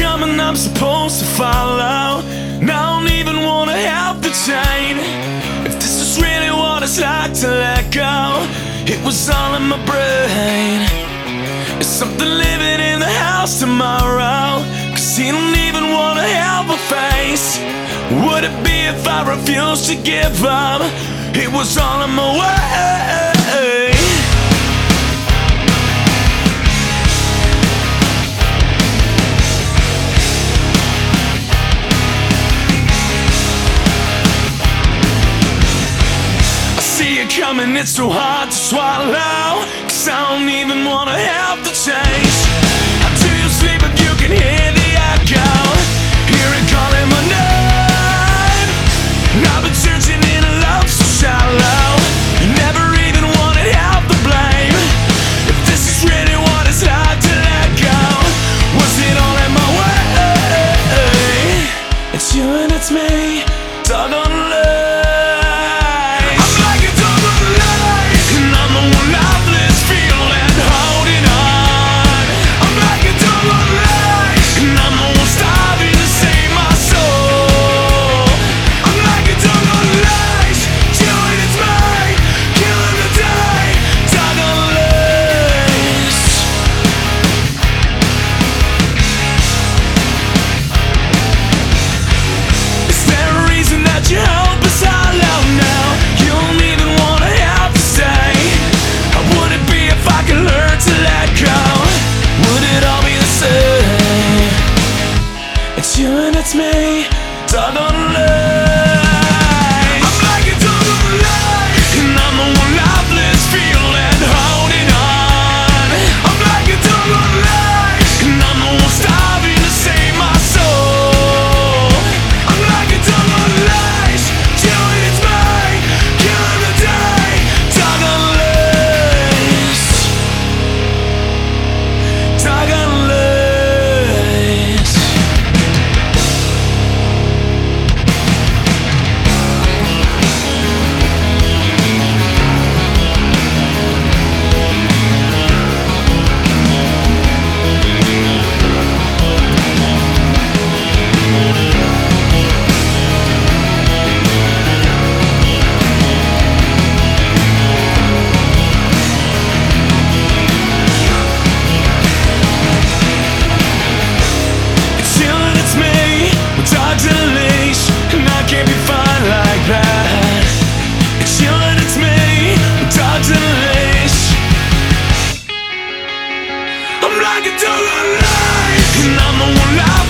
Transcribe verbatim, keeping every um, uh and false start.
coming, I'm supposed to follow. And I don't even wanna help the chain. If this is really what it's like to let go, it was all in my brain. Is something living in the house tomorrow? Cause he don't even wanna help a face. Would it be if I refused to give up? It was all in my way. I see it coming, it's too hard to swallow. Cause I don't even wanna help the change. How do you sleep if you can hear the echo? Hear it calling my name. And I've been searching in a love so shallow. You never even wanted help to blame. If this is really what it's like to let go, was it all in my way? It's you and it's me, dog on the line. It's you and it's me, dog on the line. I'm like a dog on the line, and I'm the one lifeless, feeling, holding on. I'm like a dog on the line, and I'm the one starving to save my soul. I'm like a dog on the line, it's you and it's me, killing the day, dog on the lace, dog on the lace. Dogs in a leash, and I can't be fine like that. It's you and it's me, dogs in a leash. I'm like a dog on a leash, and I'm the one life.